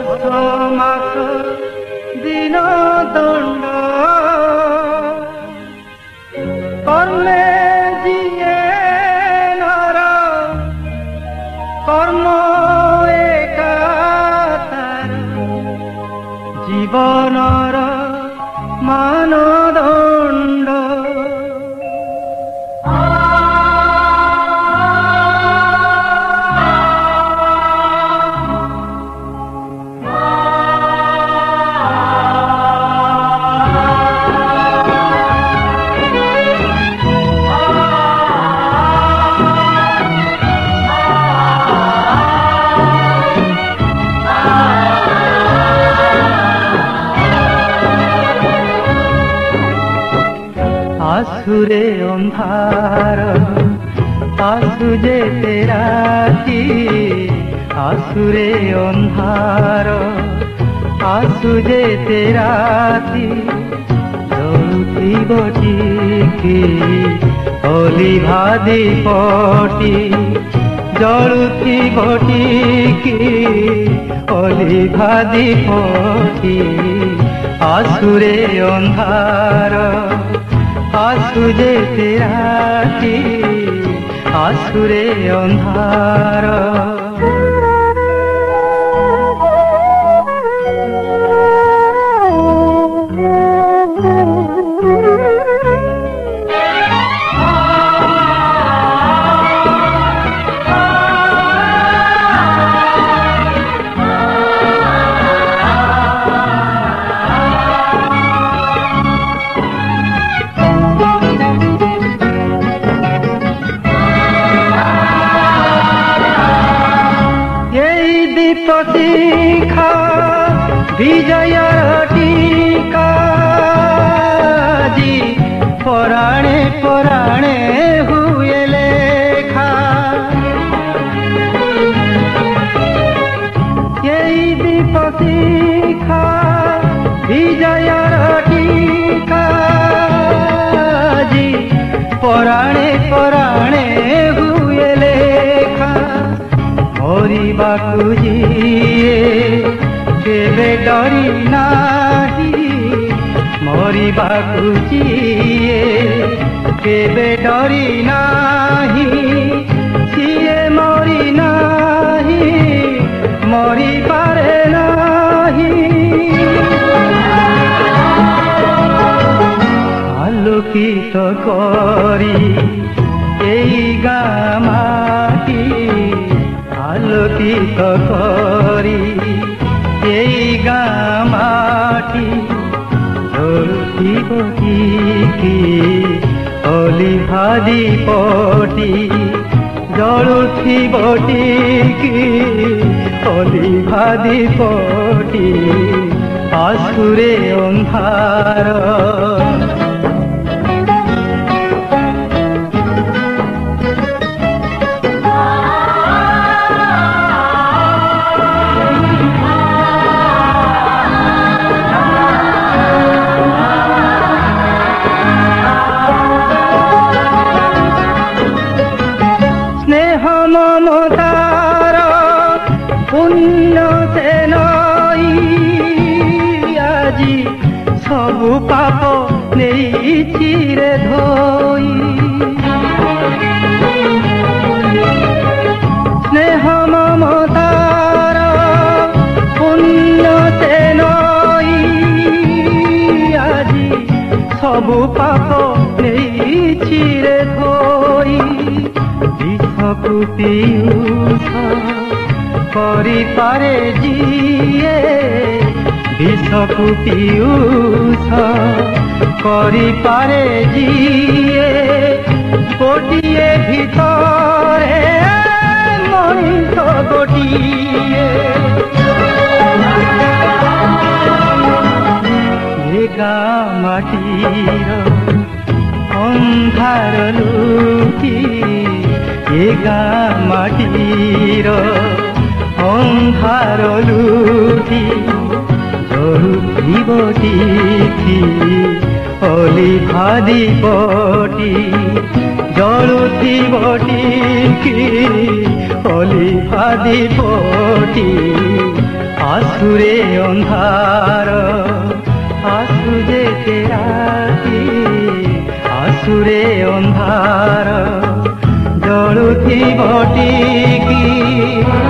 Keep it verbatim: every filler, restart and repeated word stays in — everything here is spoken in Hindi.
ବର୍ଷ ମାସ ଦିନ ଦଣ୍ଡ କର୍ମେ ଯିଏ ନର କର୍ମ ଏକା ତାର ଜୀବନର ମାନଦଣ୍ଡ। आसुरे अंधार आसु जेते राती आसुरे अंधार आसु जेते राती जलुथिब टिकी अलिभा दीपटी जलुथिब टिकी अलिभा दीपटी आसुरे अंधार आसु जेते राती आसुरे अंधार। शिखा विजय टीका जी पराणे पराणे हुए लेखा यही दीप शिखा विजय टीका जी पराणे पराणे हुए लेखा मरिबाकु जिए केबे डरी नाही मरिबाकु जिए केबे डरी नाही सिए मरी नाही मरी पारे नाही आलोकित करी एई गाँ माटी आलोकित करी एई गाँ माटी जलुथिब टिकी अलिभा दीपटी जलुथिब टिकी अलिभा दीपटी आसुरे अंधार। ममतार पुण्य से नई आजी सबु पाप नहीं रे धोई स्नेह ममतार पुण्य से नई आजी सबु पाप नहीं रे धोई विषकु पीयूष करी पारे जिए विषकु पीयूष करी पारे जिए गोटिए भितरे मनीष गोटिए ए गाँ माटीर अंधार लुकी ए गाँ माटीर अंधार लुटी जलुथिब टिकी अलिभा दीपटी जलुथिब टिकी अलिभा दीपटी आसुरे अंधार आसु जेते राती आसुरे अंधार जलुथिब टिकी